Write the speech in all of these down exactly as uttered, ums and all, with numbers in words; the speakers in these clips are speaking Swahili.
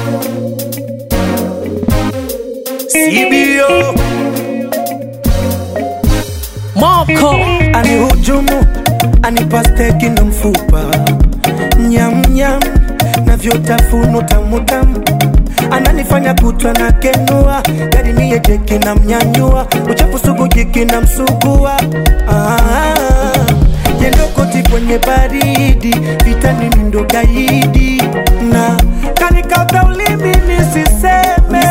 C B O Moko ani hujumu, ani pasteki na mfupa, nyam nyam na vyotafuno tamu tamu, ananifanya kutwa na kenua, gari niye jeki na mnyanyua, uchafu sugu jiki na msugua. Ah, yendo koti kwenye baridi, vitani ndo gaidi, na kanikata ulimi nisiseme,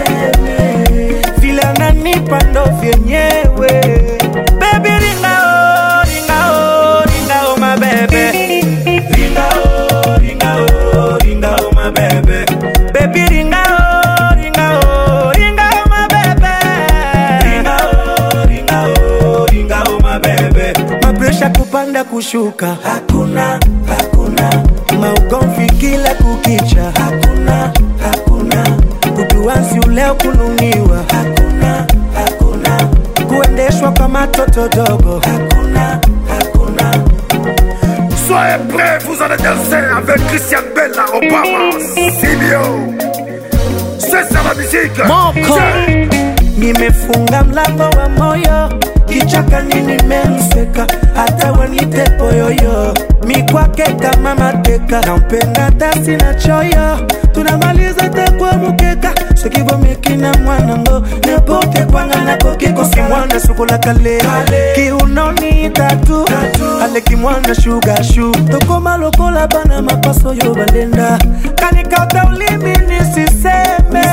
vile ananipa ndo vyenyewe. Baby ringa oh, ringa oh, ringa oh my baby. Ringa oh, ringa oh, ringa oh my baby. Baby ringa oh, ringa oh, ringa oh my baby. Ringa oh, ringa oh, ringa oh my baby. Mapresha kupanda kushuka, hakuna, hakuna. Maugomvi kila kukicha, hakuna, hakuna. Kuduansi uleo kununiwa, hakuna, hakuna. Kuendeshwa kama toto dogo, hakuna, hakuna. Soyez prêts, vous allez danser avec Christian Bella Obama. C B O, c'est ça la musique. Moko Nimefunga mlango wa moyo, kichaka nini memseka, hata wanite poyoyo. Mikwake kama mateka, nampenda dasi na choyo. Tunamaliza takwa mukeka, sekivo mekina mwanango. Nepoke kwa ngana kokiko kimwana sukula kale, kiunoni tatu, ale kimwana sugar shoe. Toko malokola bana mapaso yo balenda, kanikauta ulimi nisiseme,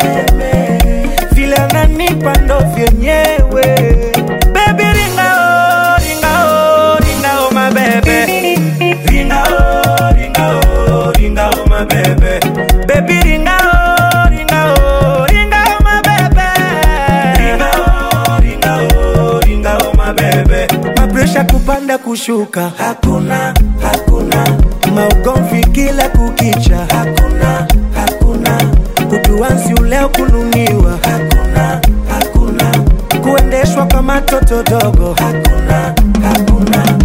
vile ananipa ndo vyenyewe. Baby ringa oh, ringa oh, ringa oh my baby. Ringa oh, ringa oh, ringa oh my baby. Baby ringa oh, ringa oh, ringa oh my baby. Ringa oh, ringa oh, ringa oh my baby. Mapresha kupanda kushuka, hakuna, hakuna. Maugomvi kila kukicha, hakuna, hakuna. Kuduansi uleo kununiwa, hakuna, hakuna. Kuendeshwa kama toto dogo, hakuna, hakuna.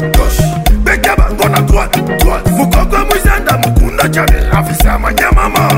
Afisa manyama